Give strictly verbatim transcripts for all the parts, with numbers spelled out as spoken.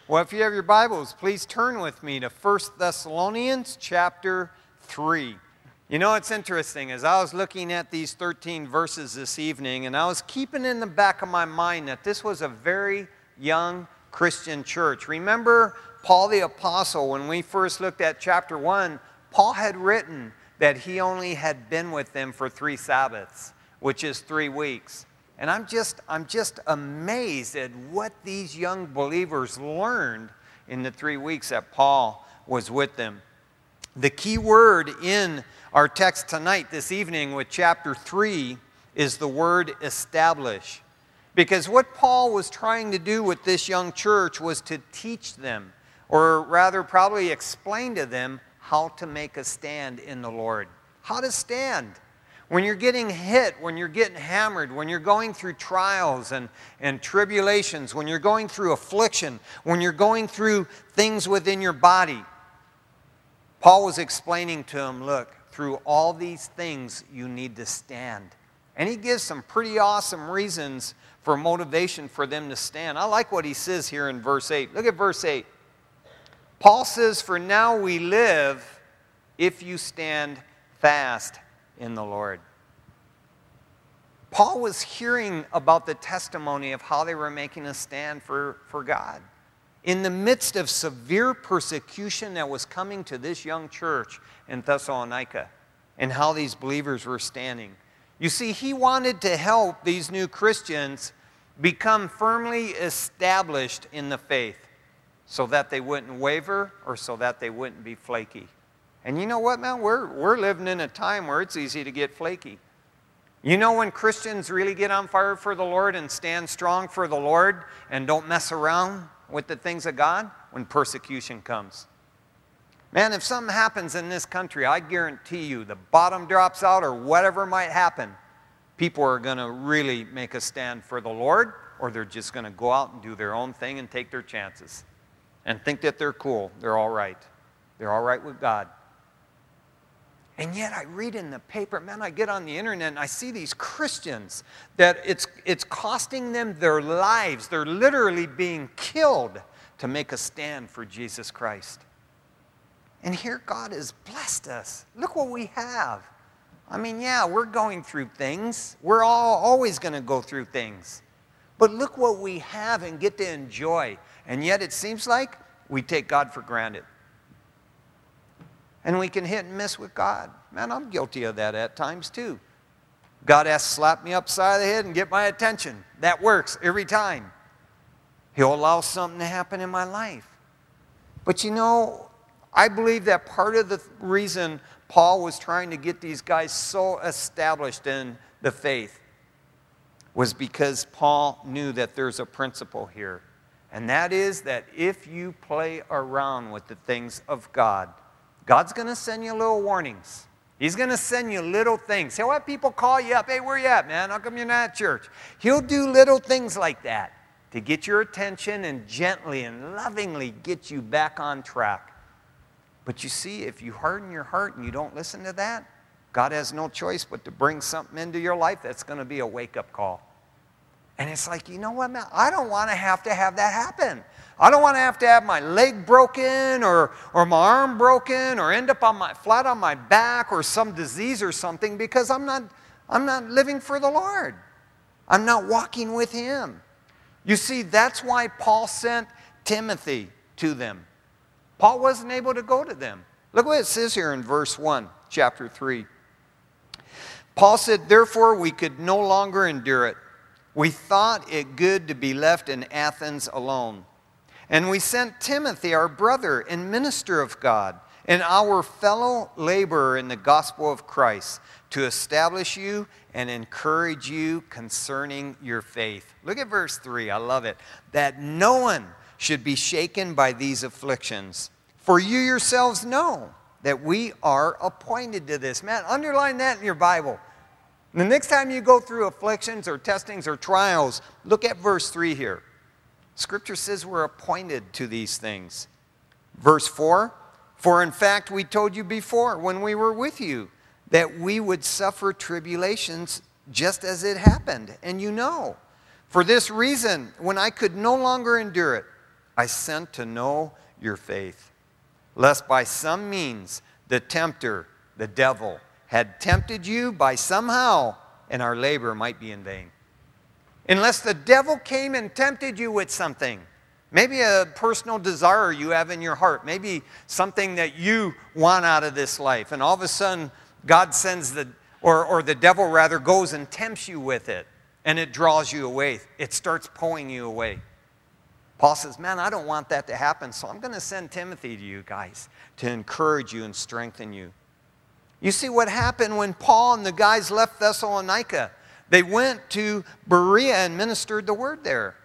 Well, if you have your Bibles, please turn with me to First Thessalonians chapter three. You know, it's interesting. As I was looking at these thirteen verses this evening, and I was keeping in the back of my mind that this was a very young Christian church. Remember Paul the Apostle, when we first looked at chapter one, Paul had written that he only had been with them for three Sabbaths, which is three weeks. And I'm just, I'm just amazed at what these young believers learned in the three weeks that Paul was with them. The key word in our text tonight, this evening, with chapter three, is the word establish. Because what Paul was trying to do with this young church was to teach them, or rather probably explain to them how to make a stand in the Lord. How to stand. When you're getting hit, when you're getting hammered, when you're going through trials and, and tribulations, when you're going through affliction, when you're going through things within your body, Paul was explaining to them, look, through all these things you need to stand. And he gives some pretty awesome reasons for motivation for them to stand. I like what he says here in verse eight. Look at verse eight. Paul says, for now we live if you stand fast in the Lord. Paul was hearing about the testimony of how they were making a stand for, for God. In the midst of severe persecution that was coming to this young church in Thessalonica, and how these believers were standing. You see, he wanted to help these new Christians become firmly established in the faith so that they wouldn't waver or so that they wouldn't be flaky. And you know what, man? We're, we're living in a time where it's easy to get flaky. You know when Christians really get on fire for the Lord and stand strong for the Lord and don't mess around with the things of God? When persecution comes. Man, if something happens in this country, I guarantee you the bottom drops out or whatever might happen, people are going to really make a stand for the Lord, or they're just going to go out and do their own thing and take their chances and think that they're cool. They're all right. They're all right with God. And yet I read in the paper, man, I get on the internet and I see these Christians that it's, it's costing them their lives. They're literally being killed to make a stand for Jesus Christ. And here God has blessed us. Look what we have. I mean, yeah, we're going through things. We're all always going to go through things. But look what we have and get to enjoy. And yet it seems like we take God for granted. And we can hit and miss with God. Man, I'm guilty of that at times too. God has to slap me upside the head and get my attention. That works every time. He'll allow something to happen in my life. But you know, I believe that part of the reason Paul was trying to get these guys so established in the faith was because Paul knew that there's a principle here. And that is that if you play around with the things of God, God's going to send you little warnings. He's going to send you little things. He'll have people call you up. Hey, where you at, man? How come you're not at church? He'll do little things like that to get your attention and gently and lovingly get you back on track. But you see, if you harden your heart and you don't listen to that, God has no choice but to bring something into your life that's going to be a wake-up call. And it's like, you know what, man? I don't want to have to have that happen. I don't want to have to have my leg broken or, or my arm broken or end up on my, flat on my back or some disease or something because I'm not, I'm not living for the Lord. I'm not walking with Him. You see, that's why Paul sent Timothy to them. Paul wasn't able to go to them. Look what it says here in verse one, chapter three. Paul said, therefore we could no longer endure it. We thought it good to be left in Athens alone. And we sent Timothy, our brother and minister of God, and our fellow laborer in the gospel of Christ, to establish you and encourage you concerning your faith. Look at verse three. I love it. That no one should be shaken by these afflictions. For you yourselves know that we are appointed to this. Man, underline that in your Bible. The next time you go through afflictions or testings or trials, look at verse three here. Scripture says we're appointed to these things. Verse four, for in fact we told you before when we were with you that we would suffer tribulations just as it happened. And you know, for this reason, when I could no longer endure it, I sent to know your faith, lest by some means the tempter, the devil, had tempted you by somehow, and our labor might be in vain. Unless the devil came and tempted you with something, maybe a personal desire you have in your heart, maybe something that you want out of this life, and all of a sudden God sends the, or, or the devil rather goes and tempts you with it, and it draws you away. It starts pulling you away. Paul says, man, I don't want that to happen, so I'm going to send Timothy to you guys to encourage you and strengthen you. You see what happened when Paul and the guys left Thessalonica? They went to Berea and ministered the word there.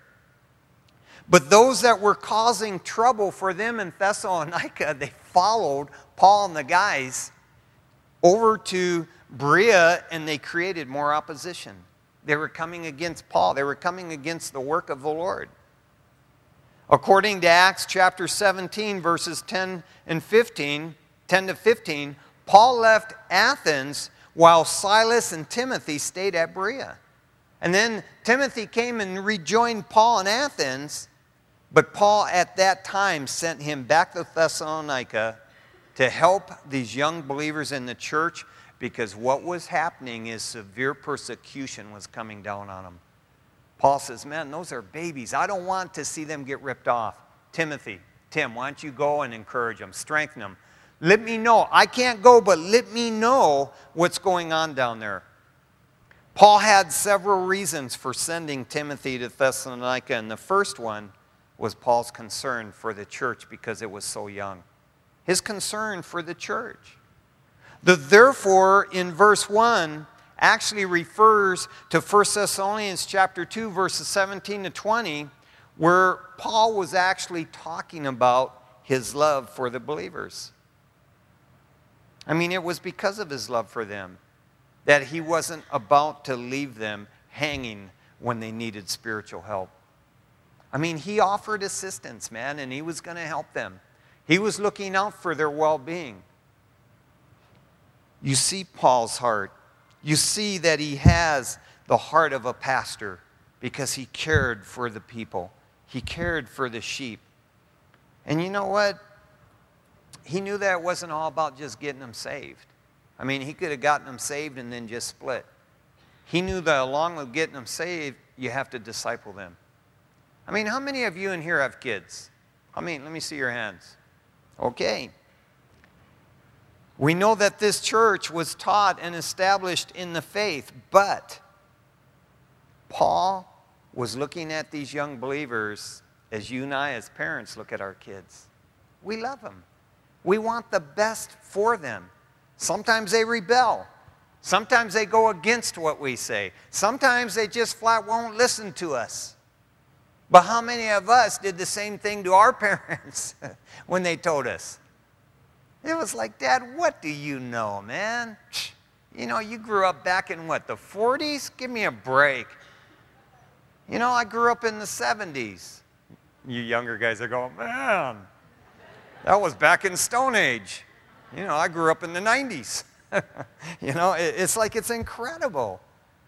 But those that were causing trouble for them in Thessalonica, they followed Paul and the guys over to Berea, and they created more opposition. They were coming against Paul. They were coming against the work of the Lord. According to Acts chapter seventeen, verses ten and fifteen, ten to fifteen, Paul left Athens while Silas and Timothy stayed at Berea. And then Timothy came and rejoined Paul in Athens, but Paul at that time sent him back to Thessalonica to help these young believers in the church, because what was happening is severe persecution was coming down on them. Paul says, man, those are babies. I don't want to see them get ripped off. Timothy, Tim, why don't you go and encourage them, strengthen them. Let me know. I can't go, but let me know what's going on down there. Paul had several reasons for sending Timothy to Thessalonica, and the first one was Paul's concern for the church because it was so young. His concern for the church. The therefore in verse one actually refers to First Thessalonians chapter two, verses seventeen to twenty, where Paul was actually talking about his love for the believers. I mean, it was because of his love for them that he wasn't about to leave them hanging when they needed spiritual help. I mean, he offered assistance, man, and he was going to help them. He was looking out for their well-being. You see Paul's heart. You see that he has the heart of a pastor because he cared for the people. He cared for the sheep. And you know what? He knew that it wasn't all about just getting them saved. I mean, he could have gotten them saved and then just split. He knew that along with getting them saved, you have to disciple them. I mean, how many of you in here have kids? I mean, let me see your hands. Okay. We know that this church was taught and established in the faith, but Paul was looking at these young believers as you and I as parents look at our kids. We love them. We want the best for them. Sometimes they rebel. Sometimes they go against what we say. Sometimes they just flat won't listen to us. But how many of us did the same thing to our parents when they told us? It was like, Dad, what do you know, man? You know, you grew up back in what, the forties? Give me a break. You know, I grew up in the seventies. You younger guys are going, man, that was back in Stone Age. You know, I grew up in the nineties. You know, it's like it's incredible.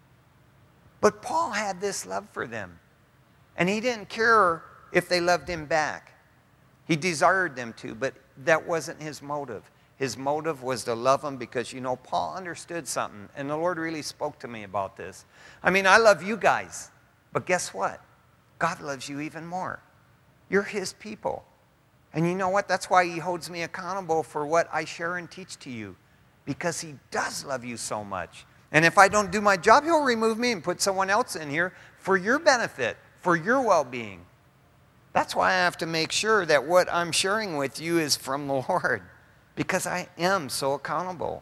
But Paul had this love for them. And he didn't care if they loved him back. He desired them to, but that wasn't his motive. His motive was to love them because, you know, Paul understood something. And the Lord really spoke to me about this. I mean, I love you guys. But guess what? God loves you even more. You're his people. And you know what? That's why he holds me accountable for what I share and teach to you. Because he does love you so much. And if I don't do my job, he'll remove me and put someone else in here for your benefit, for your well-being. That's why I have to make sure that what I'm sharing with you is from the Lord. Because I am so accountable.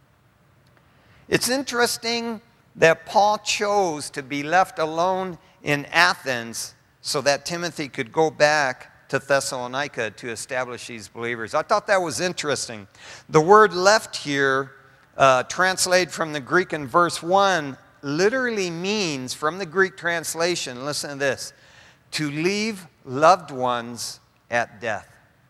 It's interesting that Paul chose to be left alone in Athens so that Timothy could go back to Thessalonica to establish these believers. I thought that was interesting. The word left here, uh, translated from the Greek in verse one, literally means, from the Greek translation, listen to this, to leave loved ones at death.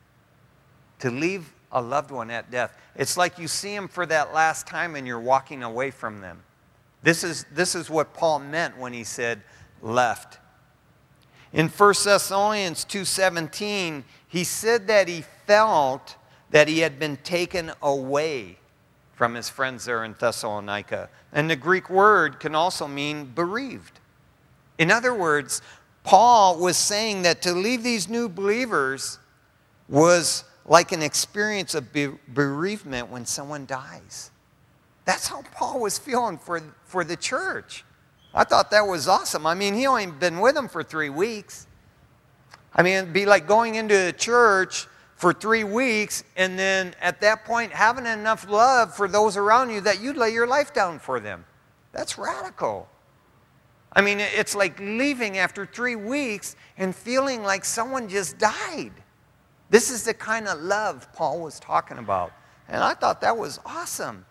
To leave a loved one at death. It's like you see them for that last time and you're walking away from them. This is, this is what Paul meant when he said left. In First Thessalonians two seventeen, he said that he felt that he had been taken away from his friends there in Thessalonica. And the Greek word can also mean bereaved. In other words, Paul was saying that to leave these new believers was like an experience of bereavement when someone dies. That's how Paul was feeling for, for the church. I thought that was awesome. I mean, he only been with them for three weeks. I mean, it'd be like going into a church for three weeks and then at that point having enough love for those around you that you'd lay your life down for them. That's radical. I mean, it's like leaving after three weeks and feeling like someone just died. This is the kind of love Paul was talking about. And I thought that was awesome.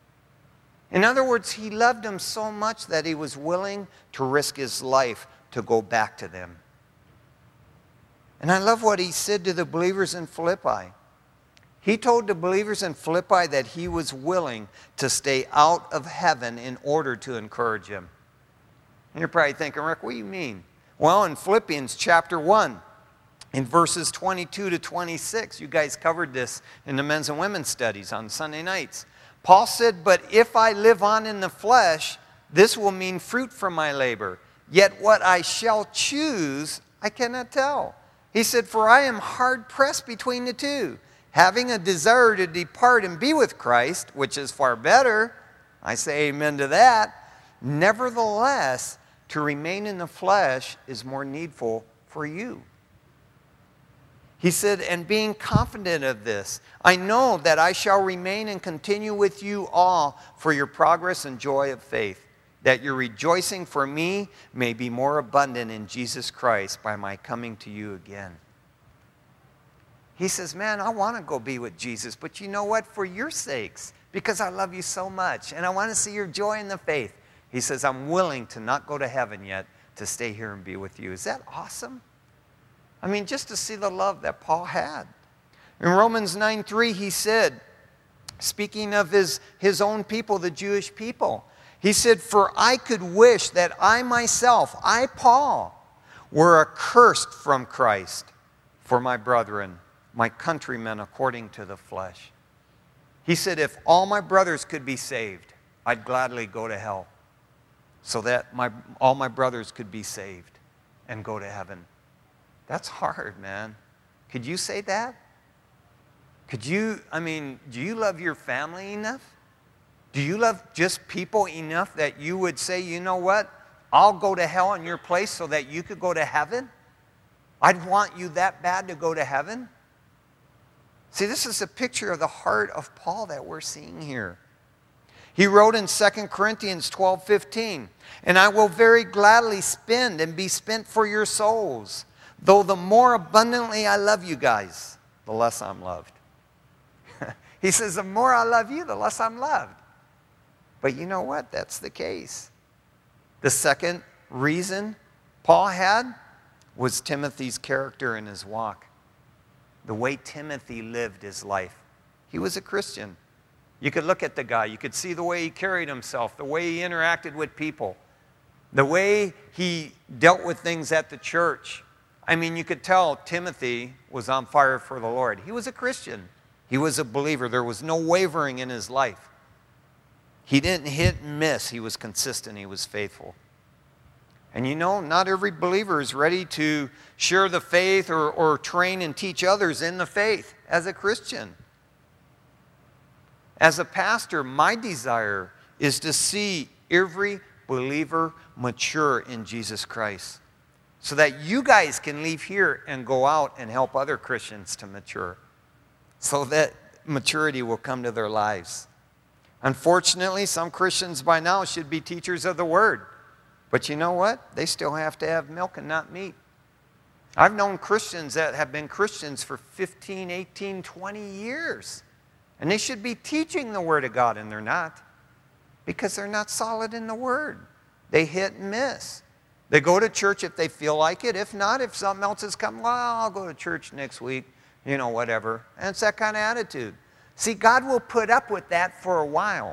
In other words, he loved them so much that he was willing to risk his life to go back to them. And I love what he said to the believers in Philippi. He told the believers in Philippi that he was willing to stay out of heaven in order to encourage them. And you're probably thinking, Rick, what do you mean? Well, in Philippians chapter one, in verses twenty-two to twenty-six, you guys covered this in the men's and women's studies on Sunday nights. Paul said, but if I live on in the flesh, this will mean fruit from my labor. Yet what I shall choose, I cannot tell. He said, for I am hard pressed between the two, having a desire to depart and be with Christ, which is far better. I say amen to that. Nevertheless, to remain in the flesh is more needful for you. He said, and being confident of this, I know that I shall remain and continue with you all for your progress and joy of faith, that your rejoicing for me may be more abundant in Jesus Christ by my coming to you again. He says, man, I want to go be with Jesus, but you know what? For your sakes, because I love you so much, and I want to see your joy in the faith. He says, I'm willing to not go to heaven yet, to stay here and be with you. Is that awesome? I mean, just to see the love that Paul had. In Romans nine three, he said, speaking of his, his own people, the Jewish people, he said, for I could wish that I myself, I, Paul, were accursed from Christ for my brethren, my countrymen according to the flesh. He said, if all my brothers could be saved, I'd gladly go to hell so that my, all my brothers could be saved and go to heaven. That's hard, man. Could you say that? Could you, I mean, do you love your family enough? Do you love just people enough that you would say, you know what? I'll go to hell in your place so that you could go to heaven? I'd want you that bad to go to heaven? See, this is a picture of the heart of Paul that we're seeing here. He wrote in Second Corinthians twelve fifteen, and I will very gladly spend and be spent for your souls. Though the more abundantly I love you guys, the less I'm loved. He says, the more I love you, the less I'm loved. But you know what? That's the case. The second reason Paul had was Timothy's character and his walk. The way Timothy lived his life. He was a Christian. You could look at the guy. You could see the way he carried himself, the way he interacted with people, the way he dealt with things at the church. I mean, you could tell Timothy was on fire for the Lord. He was a Christian. He was a believer. There was no wavering in his life. He didn't hit and miss. He was consistent. He was faithful. And you know, not every believer is ready to share the faith or, or train and teach others in the faith as a Christian. As a pastor, my desire is to see every believer mature in Jesus Christ, so that you guys can leave here and go out and help other Christians to mature, so that maturity will come to their lives. Unfortunately, some Christians by now should be teachers of the Word. But you know what? They still have to have milk and not meat. I've known Christians that have been Christians for fifteen, eighteen, twenty years. And they should be teaching the Word of God, and they're not. Because they're not solid in the Word. They hit and miss. They go to church if they feel like it. If not, if something else has come, well, I'll go to church next week, you know, whatever. And it's that kind of attitude. See, God will put up with that for a while.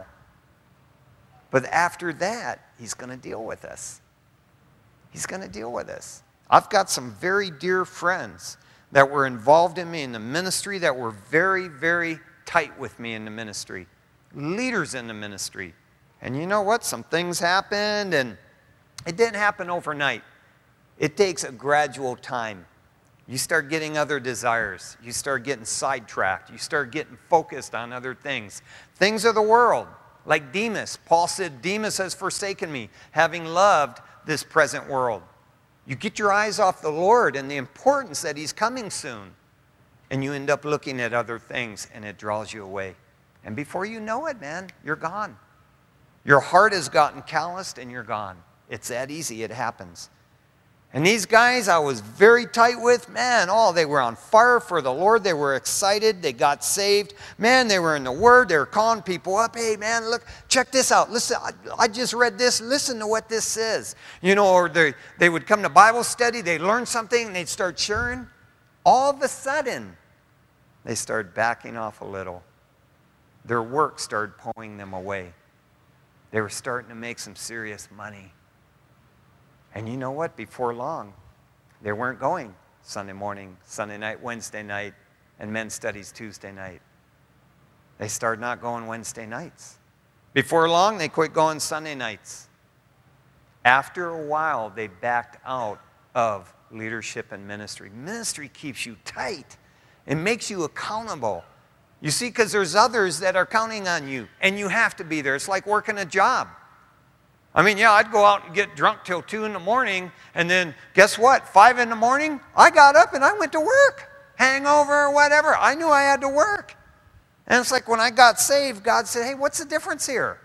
But after that, He's going to deal with us. He's going to deal with us. I've got some very dear friends that were involved in me in the ministry that were very, very tight with me in the ministry. Leaders in the ministry. And you know what? Some things happened, and it didn't happen overnight. It takes a gradual time. You start getting other desires. You start getting sidetracked. You start getting focused on other things. Things of the world, like Demas. Paul said, Demas has forsaken me, having loved this present world. You get your eyes off the Lord and the importance that He's coming soon. And you end up looking at other things, and it draws you away. And before you know it, man, you're gone. Your heart has gotten calloused, and you're gone. It's that easy. It happens. And these guys I was very tight with, man, oh, they were on fire for the Lord. They were excited. They got saved. Man, they were in the Word. They were calling people up. Hey, man, look, check this out. Listen, I, I just read this. Listen to what this says. You know, or they, they would come to Bible study. They'd learn something, and they'd start sharing. All of a sudden, they started backing off a little. Their work started pulling them away. They were starting to make some serious money. And you know what? Before long, they weren't going Sunday morning, Sunday night, Wednesday night, and men's studies Tuesday night. They started not going Wednesday nights. Before long, they quit going Sunday nights. After a while, they backed out of leadership and ministry. Ministry keeps you tight. It makes you accountable. You see, because there's others that are counting on you, and you have to be there. It's like working a job. I mean, yeah, I'd go out and get drunk till two in the morning, and then guess what? Five in the morning, I got up and I went to work. Hangover or whatever. I knew I had to work. And it's like when I got saved, God said, hey, what's the difference here?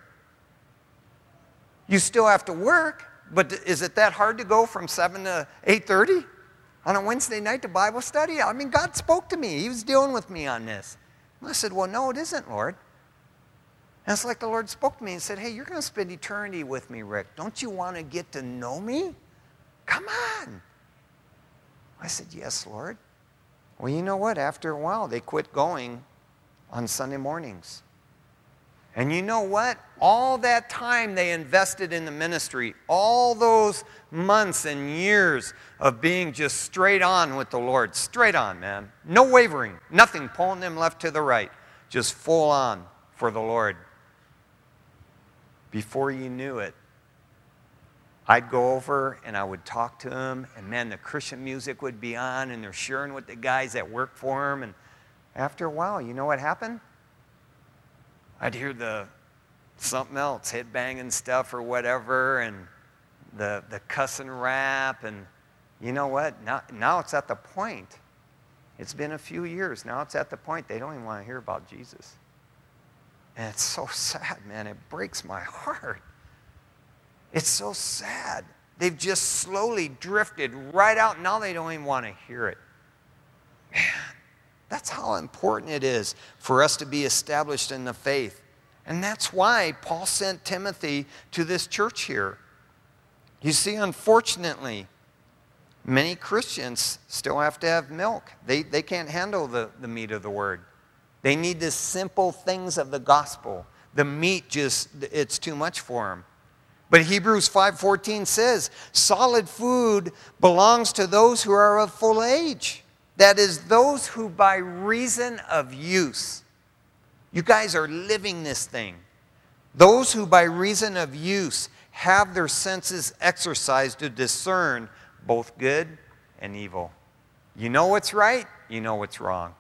You still have to work, but is it that hard to go from seven to eight thirty on a Wednesday night to Bible study? I mean, God spoke to me. He was dealing with me on this. And I said, well, no, it isn't, Lord. And it's like the Lord spoke to me and said, hey, you're going to spend eternity with me, Rick. Don't you want to get to know me? Come on. I said, yes, Lord. Well, you know what? After a while, they quit going on Sunday mornings. And you know what? All that time they invested in the ministry, all those months and years of being just straight on with the Lord, straight on, man. No wavering, nothing pulling them left to the right, just full on for the Lord. Before you knew it, I'd go over and I would talk to them, and man, the Christian music would be on, and they're sharing with the guys that work for them. And after a while, you know what happened? I'd hear the something else, head banging stuff or whatever, and the the cussing rap, and you know what? Now, now it's at the point. It's been a few years. Now it's at the point they don't even want to hear about Jesus. And it's so sad, man. It breaks my heart. It's so sad. They've just slowly drifted right out. Now they don't even want to hear it. Man, that's how important it is for us to be established in the faith. And that's why Paul sent Timothy to this church here. You see, unfortunately, many Christians still have to have milk. They, they can't handle the, the meat of the word. They need the simple things of the gospel. The meat just, it's too much for them. But Hebrews five fourteen says, solid food belongs to those who are of full age. That is, those who by reason of use. You guys are living this thing. Those who by reason of use have their senses exercised to discern both good and evil. You know what's right, you know what's wrong.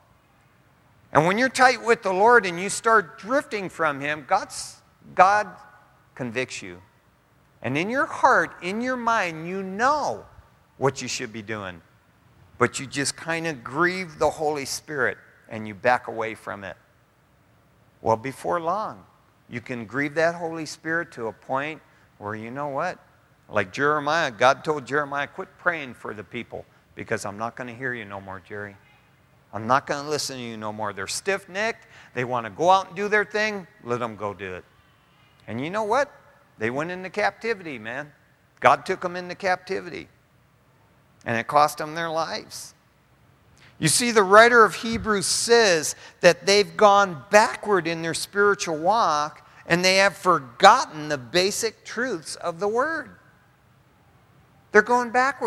And when you're tight with the Lord and you start drifting from Him, God's, God convicts you. And in your heart, in your mind, you know what you should be doing. But you just kind of grieve the Holy Spirit and you back away from it. Well, before long, you can grieve that Holy Spirit to a point where, you know what? Like Jeremiah, God told Jeremiah, quit praying for the people because I'm not going to hear you no more, Jerry. I'm not going to listen to you no more. They're stiff-necked. They want to go out and do their thing. Let them go do it. And you know what? They went into captivity, man. God took them into captivity. And it cost them their lives. You see, the writer of Hebrews says that they've gone backward in their spiritual walk and they have forgotten the basic truths of the Word. They're going backward.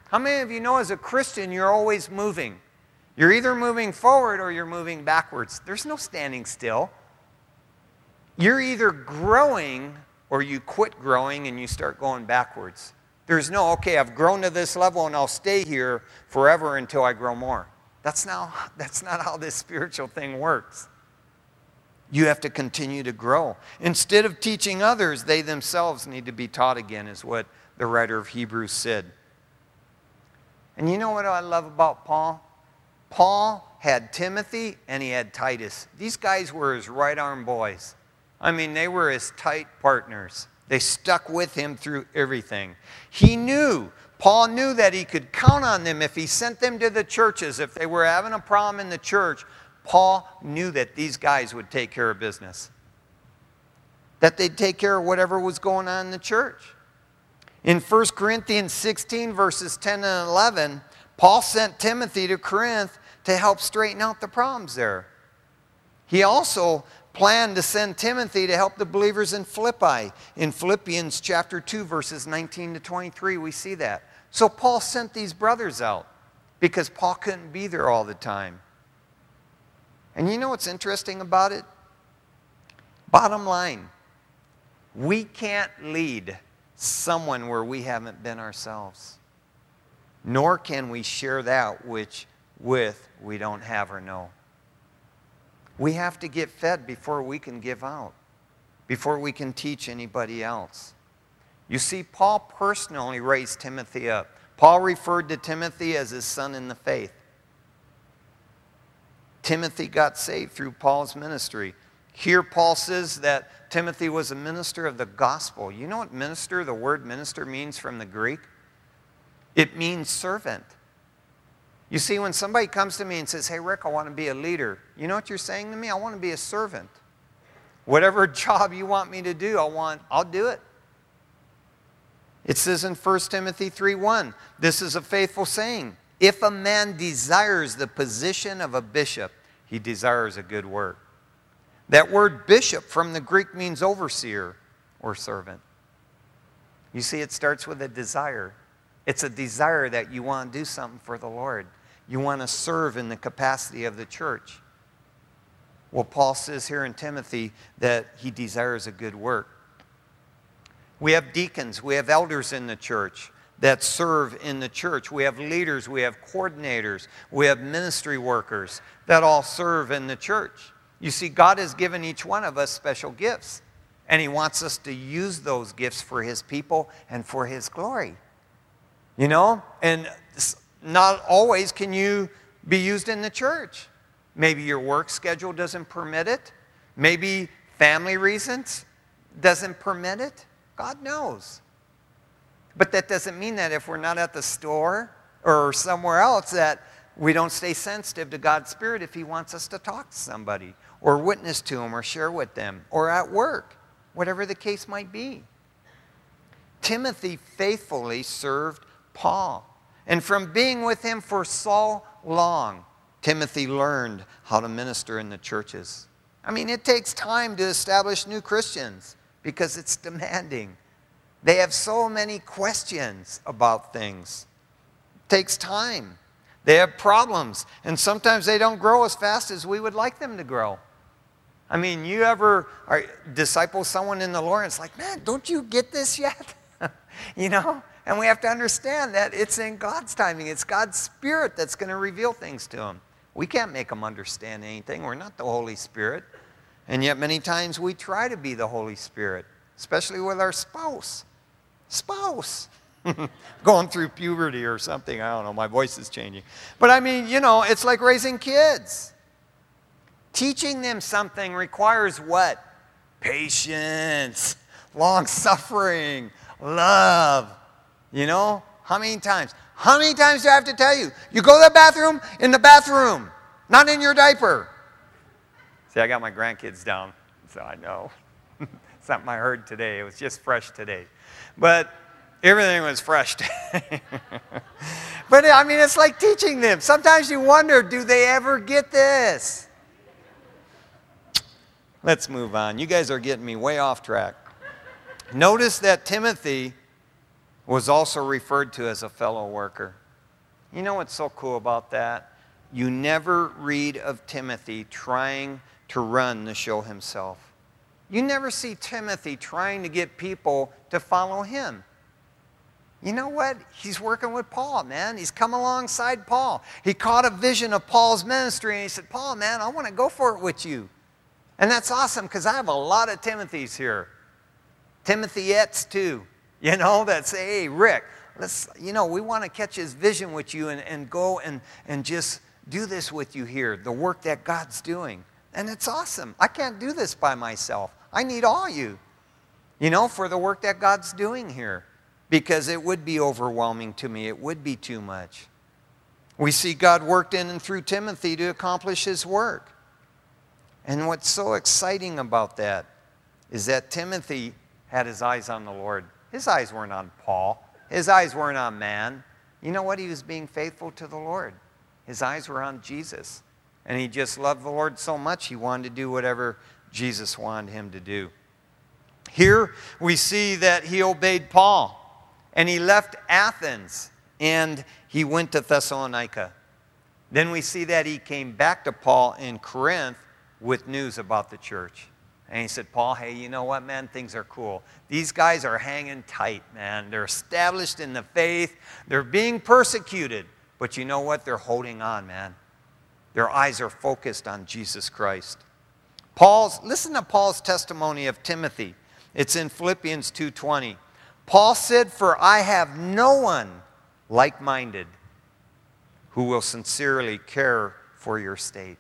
How many of you know as a Christian you're always moving? You're either moving forward or you're moving backwards. There's no standing still. You're either growing or you quit growing and you start going backwards. There's no, okay, I've grown to this level and I'll stay here forever until I grow more. That's not, that's not how this spiritual thing works. You have to continue to grow. Instead of teaching others, they themselves need to be taught again, is what the writer of Hebrews said. And you know what I love about Paul? Paul had Timothy and he had Titus. These guys were his right arm boys. I mean, they were his tight partners. They stuck with him through everything. He knew, Paul knew that he could count on them if he sent them to the churches. If they were having a problem in the church, Paul knew that these guys would take care of business. That they'd take care of whatever was going on in the church. In First Corinthians sixteen, verses ten and eleven, Paul sent Timothy to Corinth to help straighten out the problems there. He also planned to send Timothy to help the believers in Philippi. In Philippians chapter two, verses nineteen to twenty-three, we see that. So Paul sent these brothers out because Paul couldn't be there all the time. And you know what's interesting about it? Bottom line, we can't lead someone where we haven't been ourselves. Nor can we share that which with we don't have or know. We have to get fed before we can give out, before we can teach anybody else. You see, Paul personally raised Timothy up. Paul referred to Timothy as his son in the faith. Timothy got saved through Paul's ministry. Here Paul says that Timothy was a minister of the gospel. You know what minister, the word minister means from the Greek? It means servant. You see, when somebody comes to me and says, hey, Rick, I want to be a leader. You know what you're saying to me? I want to be a servant. Whatever job you want me to do, I want, I'll do it. It says in First Timothy three one, this is a faithful saying. If a man desires the position of a bishop, he desires a good work. That word bishop from the Greek means overseer or servant. You see, it starts with a desire. It's a desire that you want to do something for the Lord. You want to serve in the capacity of the church. Well, Paul says here in Timothy that he desires a good work. We have deacons, we have elders in the church that serve in the church. We have leaders, we have coordinators, we have ministry workers that all serve in the church. You see, God has given each one of us special gifts, and He wants us to use those gifts for His people and for His glory. You know, and not always can you be used in the church. Maybe your work schedule doesn't permit it. Maybe family reasons doesn't permit it. God knows. But that doesn't mean that if we're not at the store or somewhere else that we don't stay sensitive to God's Spirit if He wants us to talk to somebody or witness to them or share with them or at work, whatever the case might be. Timothy faithfully served Paul. And from being with him for so long, Timothy learned how to minister in the churches. I mean, it takes time to establish new Christians because it's demanding. They have so many questions about things. It takes time. They have problems. And sometimes they don't grow as fast as we would like them to grow. I mean, you ever are, disciple someone in the Lord and it's like, man, don't you get this yet? You know? And we have to understand that it's in God's timing. It's God's Spirit that's going to reveal things to them. We can't make them understand anything. We're not the Holy Spirit. And yet many times we try to be the Holy Spirit, especially with our spouse. Spouse. Going through puberty or something. I don't know. My voice is changing. But I mean, you know, it's like raising kids. Teaching them something requires what? Patience, long-suffering, love. You know? How many times? How many times do I have to tell you? You go to the bathroom, in the bathroom, not in your diaper. See, I got my grandkids down, so I know. Something I heard today. It was just fresh today. But everything was fresh today. But I mean, it's like teaching them. Sometimes you wonder, do they ever get this? Let's move on. You guys are getting me way off track. Notice that Timothy was also referred to as a fellow worker. You know what's so cool about that? You never read of Timothy trying to run the show himself. You never see Timothy trying to get people to follow him. You know what? He's working with Paul, man. He's come alongside Paul. He caught a vision of Paul's ministry, and he said, Paul, man, I want to go for it with you. And that's awesome, because I have a lot of Timothys here. Timothyettes, too. You know, that say, hey, Rick, let's, you know, we want to catch his vision with you and, and go and, and just do this with you here, the work that God's doing. And it's awesome. I can't do this by myself. I need all you, you know, for the work that God's doing here. Because it would be overwhelming to me. It would be too much. We see God worked in and through Timothy to accomplish his work. And what's so exciting about that is that Timothy had his eyes on the Lord. His eyes weren't on Paul. His eyes weren't on man. You know what? He was being faithful to the Lord. His eyes were on Jesus. And he just loved the Lord so much he wanted to do whatever Jesus wanted him to do. Here we see that he obeyed Paul. And he left Athens and he went to Thessalonica. Then we see that he came back to Paul in Corinth with news about the church. And he said, Paul, hey, you know what, man? Things are cool. These guys are hanging tight, man. They're established in the faith. They're being persecuted. But you know what? They're holding on, man. Their eyes are focused on Jesus Christ. Paul's, listen to Paul's testimony of Timothy. It's in Philippians two twenty. Paul said, for I have no one like-minded who will sincerely care for your state.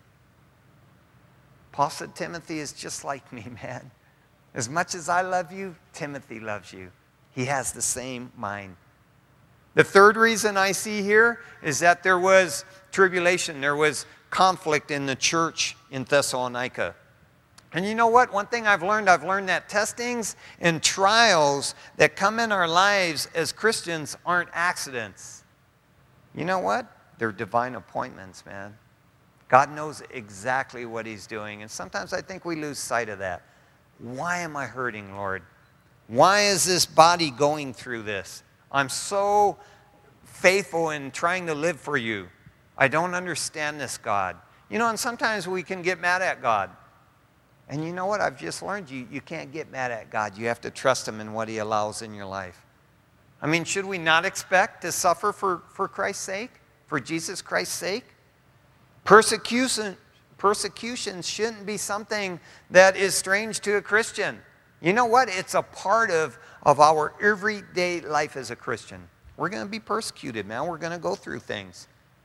Paul said, Timothy is just like me, man. As much as I love you, Timothy loves you. He has the same mind. The third reason I see here is that there was tribulation. There was conflict in the church in Thessalonica. And you know what? One thing I've learned, I've learned that testings and trials that come in our lives as Christians aren't accidents. You know what? They're divine appointments, man. God knows exactly what he's doing. And sometimes I think we lose sight of that. Why am I hurting, Lord? Why is this body going through this? I'm so faithful in trying to live for you. I don't understand this, God. You know, and sometimes we can get mad at God. And you know what? I've just learned you, you can't get mad at God. You have to trust him in what he allows in your life. I mean, should we not expect to suffer for, for Christ's sake? For Jesus Christ's sake? Persecution, persecution shouldn't be something that is strange to a Christian. You know what? It's a part of, of our everyday life as a Christian. We're going to be persecuted, man. We're going to go through things.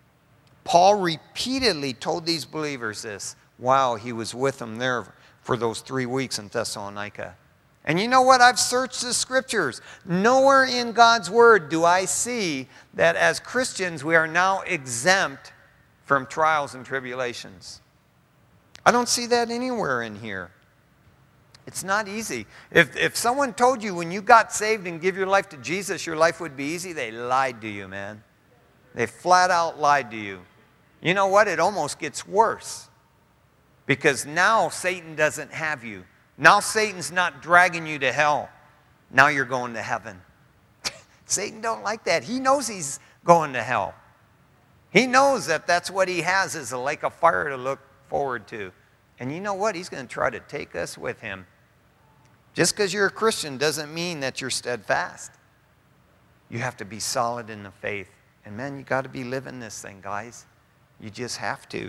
Paul repeatedly told these believers this while he was with them there for those three weeks in Thessalonica. And you know what? I've searched the scriptures. Nowhere in God's word do I see that as Christians we are now exempt from trials and tribulations. I don't see that anywhere in here. It's not easy. If, if someone told you when you got saved and give your life to Jesus, your life would be easy, they lied to you, man. They flat out lied to you. You know what? It almost gets worse. Because now Satan doesn't have you. Now Satan's not dragging you to hell. Now you're going to heaven. Satan don't like that. He knows he's going to hell. He knows that that's what he has is a lake of fire to look forward to. And you know what? He's going to try to take us with him. Just because you're a Christian doesn't mean that you're steadfast. You have to be solid in the faith. And man, you got to be living this thing, guys. You just have to.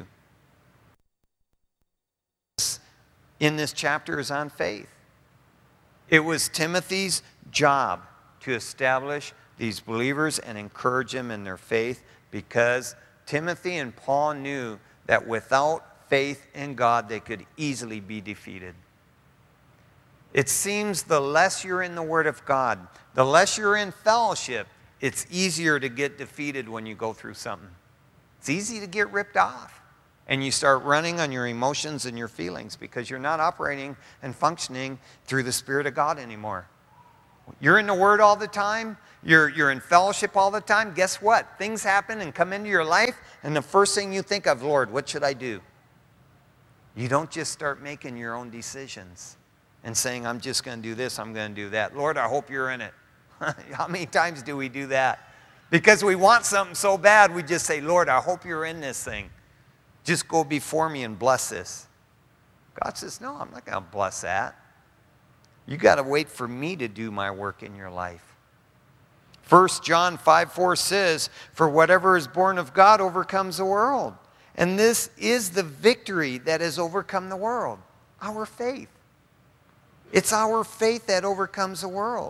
In this chapter is on faith. It was Timothy's job to establish these believers and encourage them in their faith because Timothy and Paul knew that without faith in God, they could easily be defeated. It seems the less you're in the Word of God, the less you're in fellowship, it's easier to get defeated when you go through something. It's easy to get ripped off. And you start running on your emotions and your feelings because you're not operating and functioning through the Spirit of God anymore. You're in the Word all the time. You're, you're in fellowship all the time. Guess what? Things happen and come into your life, and the first thing you think of, Lord, what should I do? You don't just start making your own decisions and saying, I'm just going to do this, I'm going to do that. Lord, I hope you're in it. How many times do we do that? Because we want something so bad, we just say, Lord, I hope you're in this thing. Just go before me and bless this. God says, no, I'm not going to bless that. You got to wait for me to do my work in your life. First John five four says, for whatever is born of God overcomes the world. And this is the victory that has overcome the world, our faith. It's our faith that overcomes the world.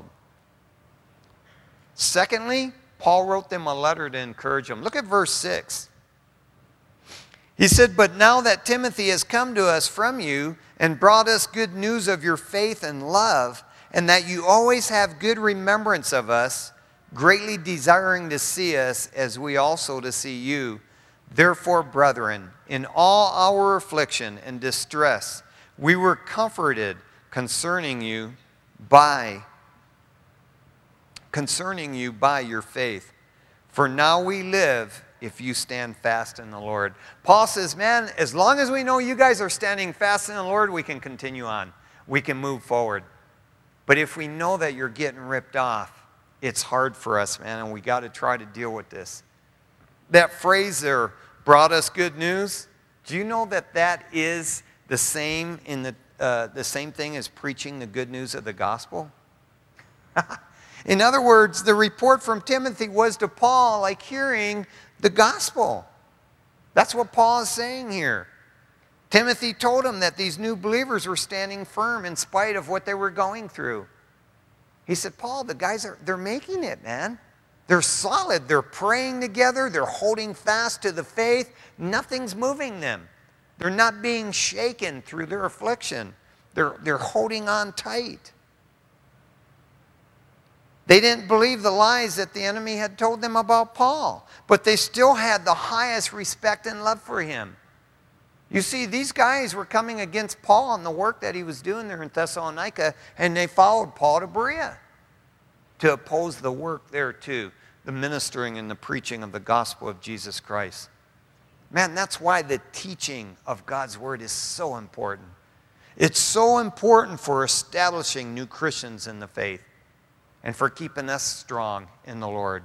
Secondly, Paul wrote them a letter to encourage them. Look at verse six. He said, but now that Timothy has come to us from you and brought us good news of your faith and love, and that you always have good remembrance of us, greatly desiring to see us as we also to see you. Therefore, brethren, in all our affliction and distress, we were comforted concerning you by concerning you by your faith. For now we live if you stand fast in the Lord. Paul says, man, as long as we know you guys are standing fast in the Lord, we can continue on. We can move forward. But if we know that you're getting ripped off, it's hard for us, man, and we got to try to deal with this. That phrase there, brought us good news, do you know that that is the same in the uh, the same thing as preaching the good news of the gospel? In other words, the report from Timothy was to Paul like hearing the gospel. That's what Paul is saying here. Timothy told him that these new believers were standing firm in spite of what they were going through. He said, Paul, the guys are they're making it, man. They're solid. They're praying together. They're holding fast to the faith. Nothing's moving them. They're not being shaken through their affliction. They're, they're holding on tight. They didn't believe the lies that the enemy had told them about Paul, but they still had the highest respect and love for him. You see, these guys were coming against Paul and the work that he was doing there in Thessalonica, and they followed Paul to Berea to oppose the work there too, the ministering and the preaching of the gospel of Jesus Christ. Man, that's why the teaching of God's word is so important. It's so important for establishing new Christians in the faith and for keeping us strong in the Lord.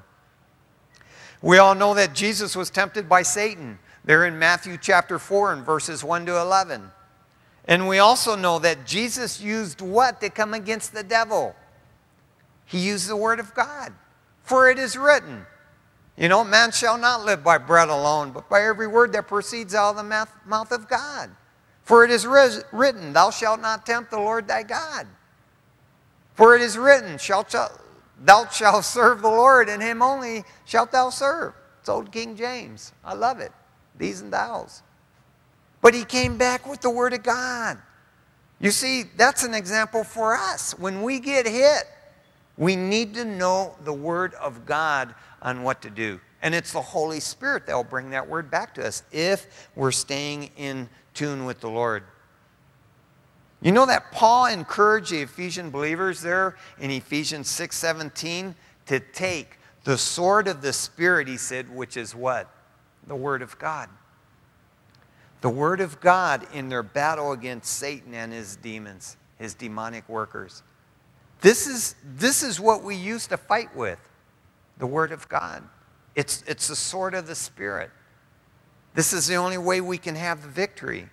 We all know that Jesus was tempted by Satan. They're in Matthew chapter four and verses one to eleven. And we also know that Jesus used what to come against the devil? He used the word of God. For it is written, you know, man shall not live by bread alone, but by every word that proceeds out of the mouth, mouth of God. For it is written, thou shalt not tempt the Lord thy God. For it is written, shalt thou shalt serve the Lord, and him only shalt thou serve. It's old King James. I love it. These and thous. But he came back with the word of God. You see, that's an example for us. When we get hit, we need to know the word of God on what to do. And it's the Holy Spirit that will bring that word back to us if we're staying in tune with the Lord. You know that Paul encouraged the Ephesian believers there in Ephesians six seventeen to take the sword of the Spirit, he said, which is what? The Word of God. The Word of God in their battle against Satan and his demons, his demonic workers. This is, this is what we used to fight with, the Word of God. It's, it's the sword of the Spirit. This is the only way we can have the victory.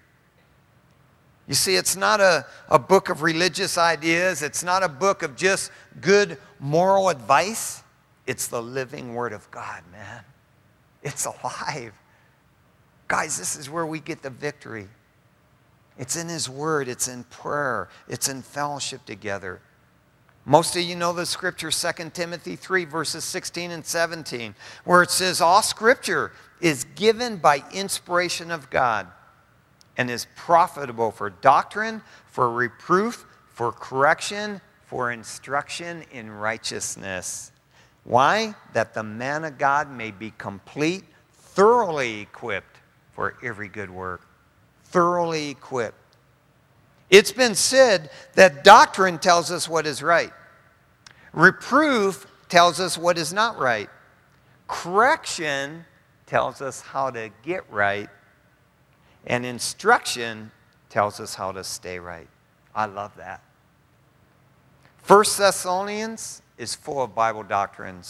You see, it's not a, a book of religious ideas. It's not a book of just good moral advice. It's the living Word of God, man. It's alive. Guys, this is where we get the victory. It's in His Word. It's in prayer. It's in fellowship together. Most of you know the scripture, Second Timothy three, verses sixteen and seventeen, where it says, all Scripture is given by inspiration of God and is profitable for doctrine, for reproof, for correction, for instruction in righteousness. Why? That the man of God may be complete, thoroughly equipped for every good work. Thoroughly equipped. It's been said that doctrine tells us what is right. Reproof tells us what is not right. Correction tells us how to get right. And instruction tells us how to stay right. I love that. First Thessalonians is full of Bible doctrines.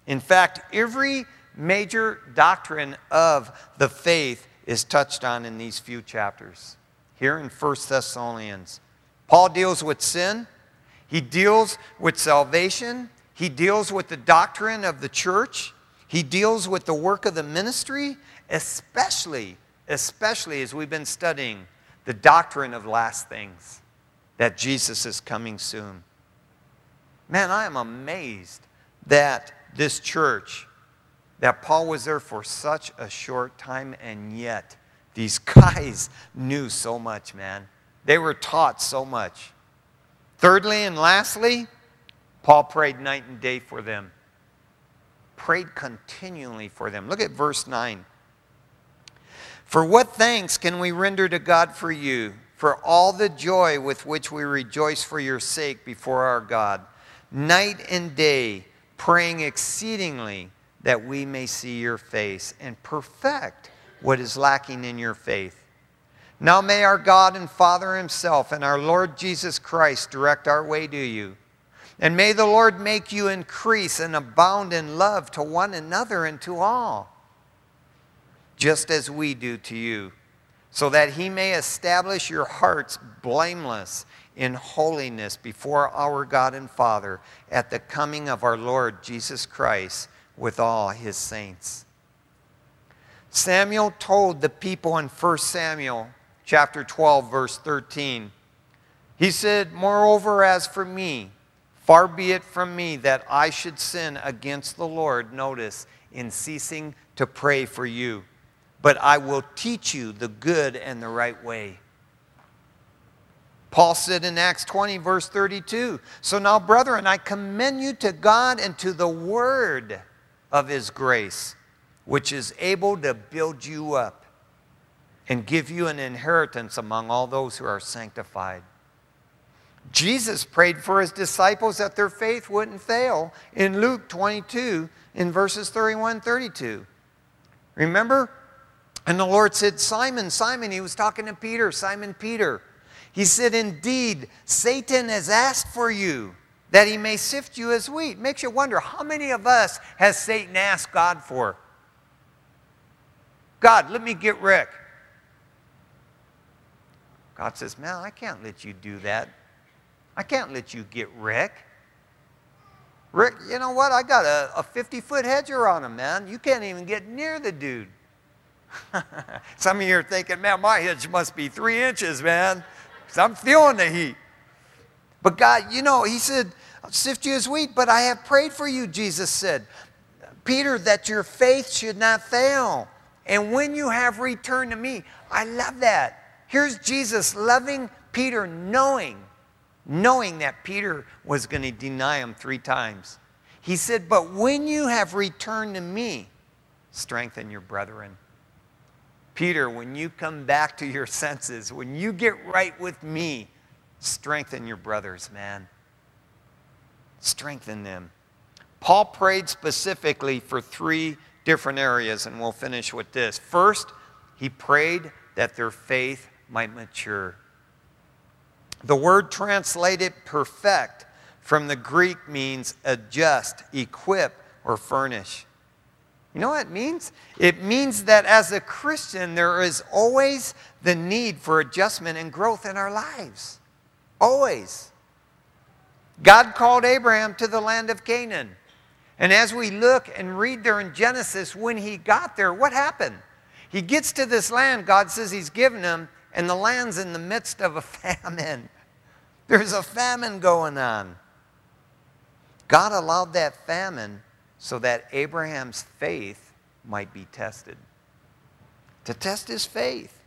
In fact, every major doctrine of the faith is touched on in these few chapters. Here in First Thessalonians, Paul deals with sin. He deals with salvation. He deals with the doctrine of the church. He deals with the work of the ministry, especially, especially as we've been studying the doctrine of last things, that Jesus is coming soon. Man, I am amazed that this church, that Paul was there for such a short time, and yet these guys knew so much, man. They were taught so much. Thirdly and lastly, Paul prayed night and day for them. Prayed continually for them. Look at verse nine. For what thanks can we render to God for you, for all the joy with which we rejoice for your sake before our God, night and day, praying exceedingly that we may see your face and perfect what is lacking in your faith. Now may our God and Father himself and our Lord Jesus Christ direct our way to you. And may the Lord make you increase and abound in love to one another and to all, just as we do to you, so that he may establish your hearts blameless in holiness before our God and Father at the coming of our Lord Jesus Christ with all his saints. Samuel told the people in First Samuel chapter twelve, verse thirteen, he said, moreover, as for me, far be it from me that I should sin against the Lord, notice, in ceasing to pray for you. But I will teach you the good and the right way. Paul said in Acts twenty, verse thirty-two, so now, brethren, I commend you to God and to the word of his grace, which is able to build you up and give you an inheritance among all those who are sanctified. Jesus prayed for his disciples that their faith wouldn't fail in Luke twenty-two, in verses thirty-one and thirty-two. Remember? And the Lord said, Simon, Simon, he was talking to Peter, Simon Peter. He said, indeed, Satan has asked for you that he may sift you as wheat. Makes you wonder, how many of us has Satan asked God for? God, let me get Rick. God says, man, I can't let you do that. I can't let you get Rick. Rick, you know what? I got a fifty-foot hedger on him, man. You can't even get near the dude. Some of you are thinking, man, my hedge must be three inches, man. Because I'm feeling the heat. But God, you know, he said, I'll sift you as wheat, but I have prayed for you, Jesus said, Peter, that your faith should not fail. And when you have returned to me, I love that. Here's Jesus loving Peter, knowing, knowing that Peter was going to deny him three times. He said, but when you have returned to me, strengthen your brethren. Peter, when you come back to your senses, when you get right with me, strengthen your brothers, man. Strengthen them. Paul prayed specifically for three different areas, and we'll finish with this. First, he prayed that their faith might mature. The word translated perfect from the Greek means adjust, equip, or furnish. You know what it means? It means that as a Christian, there is always the need for adjustment and growth in our lives. Always. God called Abraham to the land of Canaan. And as we look and read there in Genesis, when he got there, what happened? He gets to this land God says he's given him, and the land's in the midst of a famine. There's a famine going on. God allowed that famine so that Abraham's faith might be tested. To test his faith.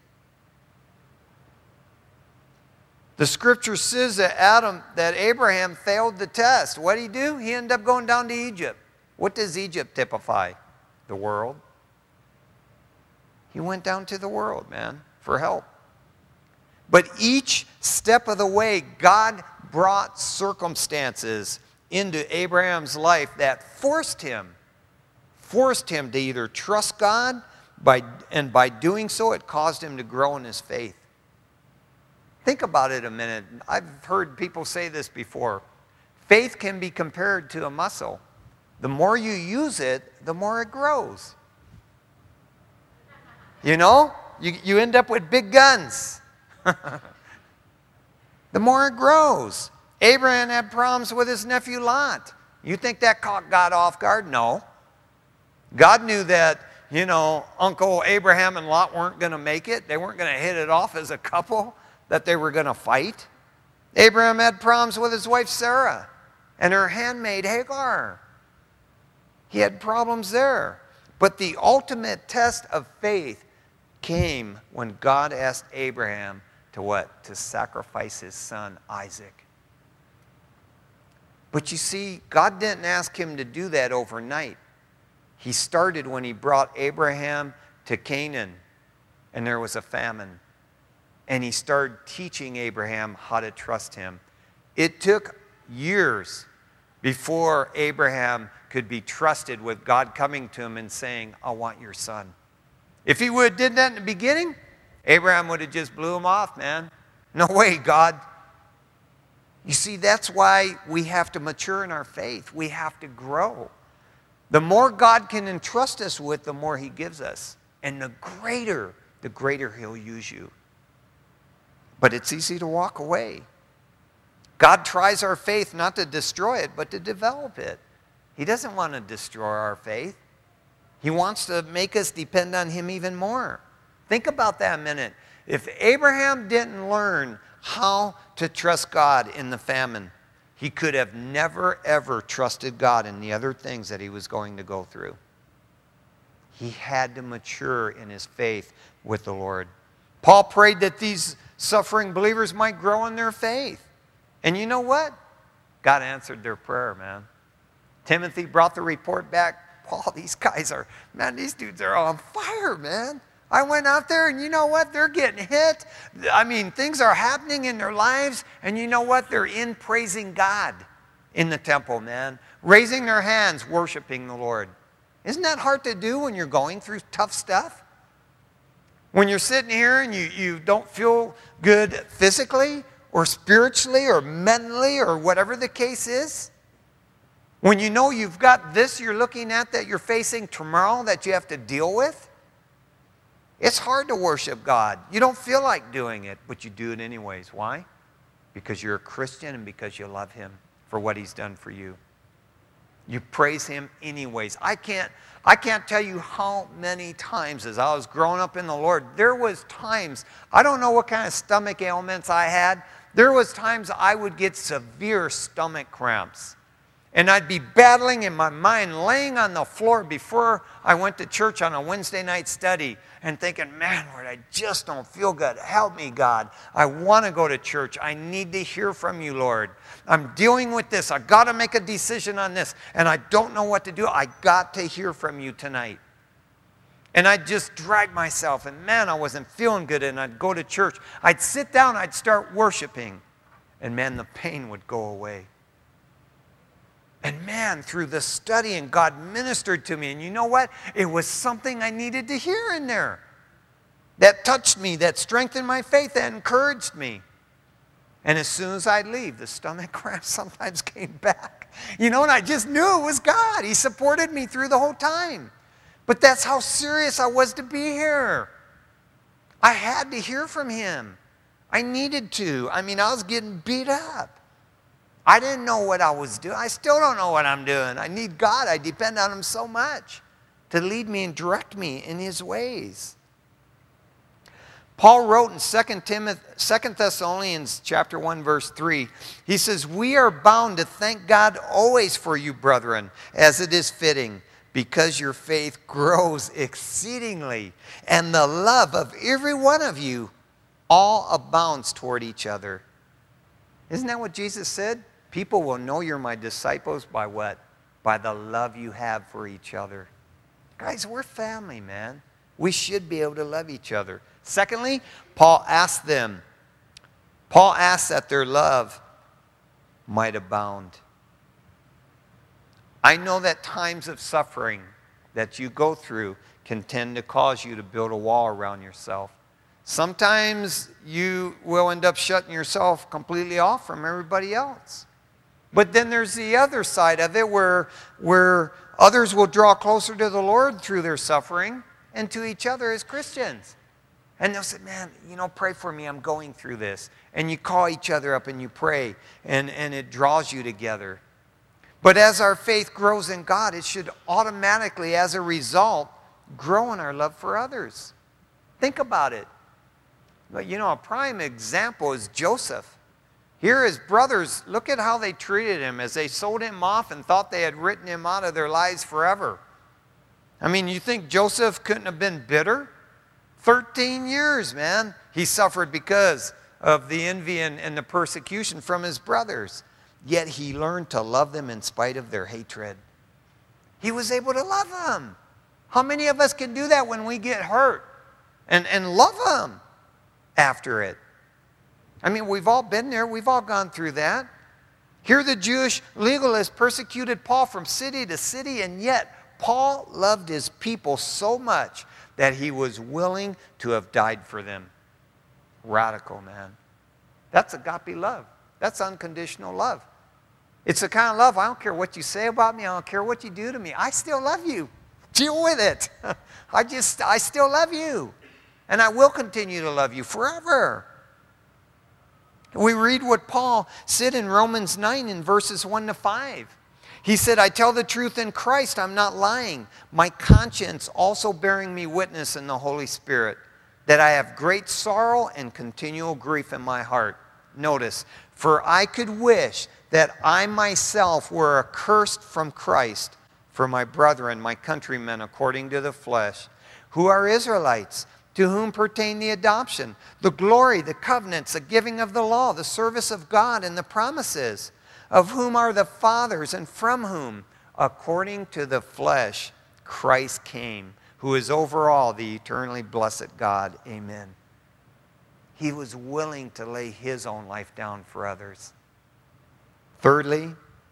The scripture says that Adam, that Abraham failed the test. What did he do? He ended up going down to Egypt. What does Egypt typify? The world. He went down to the world, man, for help. But each step of the way, God brought circumstances into Abraham's life that forced him, forced him to either trust God, by, and by doing so, it caused him to grow in his faith. Think about it a minute. I've heard people say this before. Faith can be compared to a muscle. the more you use it, the more it grows. You know? You, you end up with big guns. The more it grows. Abraham had problems with his nephew Lot. You think that caught God off guard? No. God knew that, you know, Uncle Abraham and Lot weren't going to make it. They weren't going to hit it off as a couple, that they were going to fight. Abraham had problems with his wife Sarah and her handmaid Hagar. He had problems there. But the ultimate test of faith came when God asked Abraham to what? To sacrifice his son Isaac. But you see, God didn't ask him to do that overnight. He started when he brought Abraham to Canaan, and there was a famine. And he started teaching Abraham how to trust him. It took years before Abraham could be trusted with God coming to him and saying, I want your son. If he would have did that in the beginning, Abraham would have just blew him off, man. No way, God. You see, that's why we have to mature in our faith. We have to grow. The more God can entrust us with, the more he gives us. And the greater, the greater he'll use you. But it's easy to walk away. God tries our faith not to destroy it, but to develop it. He doesn't want to destroy our faith. He wants to make us depend on him even more. Think about that a minute. If Abraham didn't learn how to trust God in the famine, he could have never, ever trusted God in the other things that he was going to go through. He had to mature in his faith with the Lord. Paul prayed that these suffering believers might grow in their faith. And you know what? God answered their prayer, man. Timothy brought the report back. Paul, these guys are, man, these dudes are on fire, man. I went out there and you know what? They're getting hit. I mean, things are happening in their lives. And you know what? They're in praising God in the temple, man. Raising their hands, worshiping the Lord. Isn't that hard to do when you're going through tough stuff? When you're sitting here and you, you don't feel good physically or spiritually or mentally or whatever the case is? When you know you've got this you're looking at that you're facing tomorrow that you have to deal with? It's hard to worship God. You don't feel like doing it, but you do it anyways. Why? Because you're a Christian and because you love him for what he's done for you. You praise him anyways. I can't, I can't tell you how many times as I was growing up in the Lord, there was times, I don't know what kind of stomach ailments I had, there was times I would get severe stomach cramps. And I'd be battling in my mind, laying on the floor before I went to church on a Wednesday night study and thinking, man, Lord, I just don't feel good. Help me, God. I want to go to church. I need to hear from you, Lord. I'm dealing with this. I got to make a decision on this. And I don't know what to do. I got to hear from you tonight. And I'd just drag myself. And man, I wasn't feeling good. And I'd go to church. I'd sit down. I'd start worshiping. And man, the pain would go away. And man, through the studying, God ministered to me. And you know what? It was something I needed to hear in there. That touched me, that strengthened my faith, that encouraged me. And as soon as I'd leave, the stomach cramps sometimes came back. You know, and I just knew it was God. He supported me through the whole time. But that's how serious I was to be here. I had to hear from him. I needed to. I mean, I was getting beat up. I didn't know what I was doing. I still don't know what I'm doing. I need God. I depend on him so much to lead me and direct me in his ways. Paul wrote in Second Thessalonians chapter one, verse three, he says, we are bound to thank God always for you, brethren, as it is fitting, because your faith grows exceedingly, and the love of every one of you all abounds toward each other. Isn't that what Jesus said? People will know you're my disciples by what? By the love you have for each other. Guys, we're family, man. We should be able to love each other. Secondly, Paul asked them, Paul asked that their love might abound. I know that times of suffering that you go through can tend to cause you to build a wall around yourself. Sometimes you will end up shutting yourself completely off from everybody else. But then there's the other side of it where, where others will draw closer to the Lord through their suffering and to each other as Christians. And they'll say, man, you know, pray for me. I'm going through this. And you call each other up and you pray, and, and it draws you together. But as our faith grows in God, it should automatically, as a result, grow in our love for others. Think about it. But you know, a prime example is Joseph. Here his brothers, look at how they treated him as they sold him off and thought they had written him out of their lives forever. I mean, you think Joseph couldn't have been bitter? thirteen years, man, he suffered because of the envy and, and the persecution from his brothers. Yet he learned to love them in spite of their hatred. He was able to love them. How many of us can do that when we get hurt and, and love them after it? I mean, we've all been there. We've all gone through that. Here the Jewish legalists persecuted Paul from city to city, and yet Paul loved his people so much that he was willing to have died for them. Radical, man. That's agape love. That's unconditional love. It's the kind of love, I don't care what you say about me, I don't care what you do to me, I still love you. Deal with it. I just, I still love you. And I will continue to love you forever. We read what Paul said in Romans nine in verses one to five. He said, I tell the truth in Christ, I'm not lying. My conscience also bearing me witness in the Holy Spirit, that I have great sorrow and continual grief in my heart. Notice, for I could wish that I myself were accursed from Christ for my brethren, my countrymen, according to the flesh, who are Israelites, to whom pertain the adoption, the glory, the covenants, the giving of the law, the service of God, and the promises, of whom are the fathers, and from whom, according to the flesh, Christ came, who is over all, the eternally blessed God. Amen. He was willing to lay his own life down for others. Thirdly,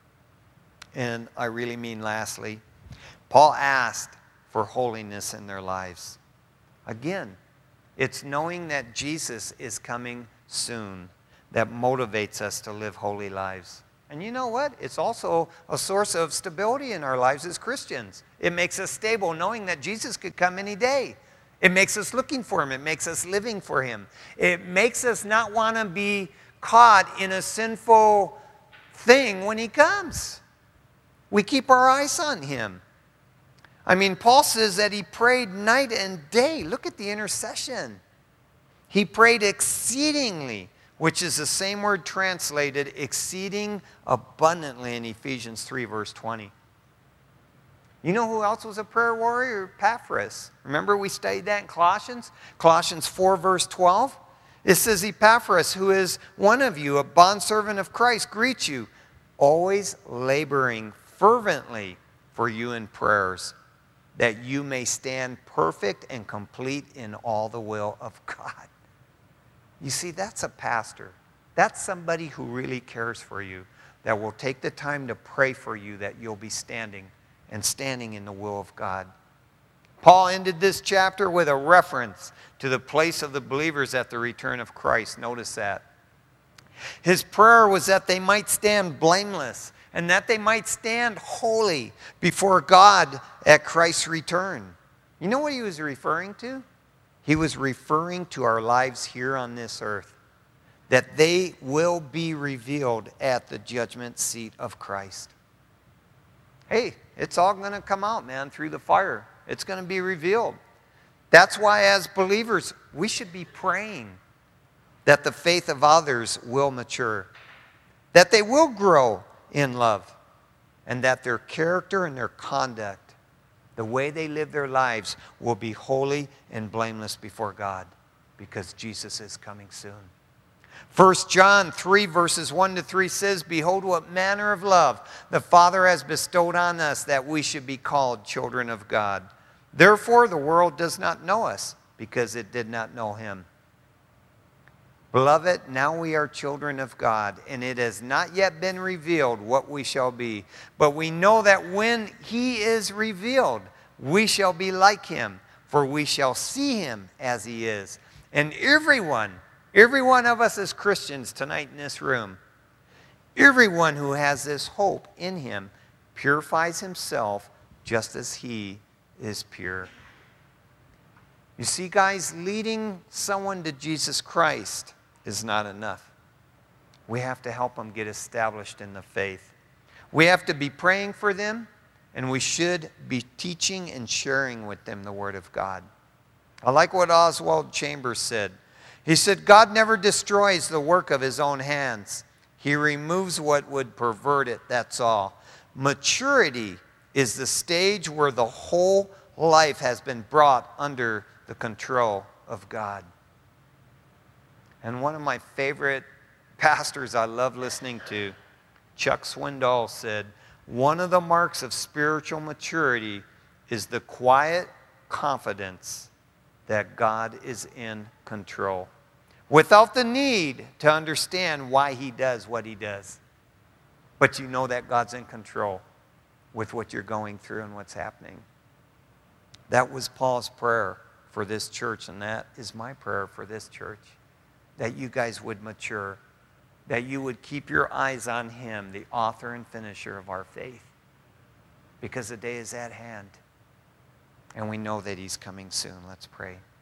and I really mean lastly, Paul asked for holiness in their lives. Again, it's knowing that Jesus is coming soon that motivates us to live holy lives. And you know what? It's also a source of stability in our lives as Christians. It makes us stable knowing that Jesus could come any day. It makes us looking for him. It makes us living for him. It makes us not want to be caught in a sinful thing when he comes. We keep our eyes on him. I mean, Paul says that he prayed night and day. Look at the intercession. He prayed exceedingly, which is the same word translated exceeding abundantly in Ephesians three, verse twenty. You know who else was a prayer warrior? Epaphras. Remember we studied that in Colossians? Colossians four, verse twelve. It says, Epaphras, who is one of you, a bondservant of Christ, greets you, always laboring fervently for you in prayers, that you may stand perfect and complete in all the will of God. You see, that's a pastor. That's somebody who really cares for you, that will take the time to pray for you that you'll be standing and standing in the will of God. Paul ended this chapter with a reference to the place of the believers at the return of Christ. Notice that. His prayer was that they might stand blameless and that they might stand holy before God at Christ's return. You know what he was referring to? He was referring to our lives here on this earth, that they will be revealed at the judgment seat of Christ. Hey, it's all going to come out, man, through the fire. It's going to be revealed. That's why as believers, we should be praying that the faith of others will mature, that they will grow in love, and that their character and their conduct, the way they live their lives, will be holy and blameless before God, because Jesus is coming soon. First John three, verses one to three says, Behold, what manner of love the Father has bestowed on us, that we should be called children of God. Therefore, the world does not know us, because it did not know him. Beloved, now we are children of God, and it has not yet been revealed what we shall be. But we know that when he is revealed, we shall be like him, for we shall see him as he is. And everyone, every one of us as Christians tonight in this room, Everyone who has this hope in him purifies himself just as he is pure. You see, guys, leading someone to Jesus Christ is not enough. We have to help them get established in the faith. We have to be praying for them, and we should be teaching and sharing with them the Word of God. I like what Oswald Chambers said. He said, God never destroys the work of his own hands. He removes what would pervert it, that's all. Maturity is the stage where the whole life has been brought under the control of God. And one of my favorite pastors I love listening to, Chuck Swindoll, said, one of the marks of spiritual maturity is the quiet confidence that God is in control, without the need to understand why he does what he does. But you know that God's in control with what you're going through and what's happening. That was Paul's prayer for this church, and that is my prayer for this church, that you guys would mature, that you would keep your eyes on him, the author and finisher of our faith, because the day is at hand, and we know that he's coming soon. Let's pray.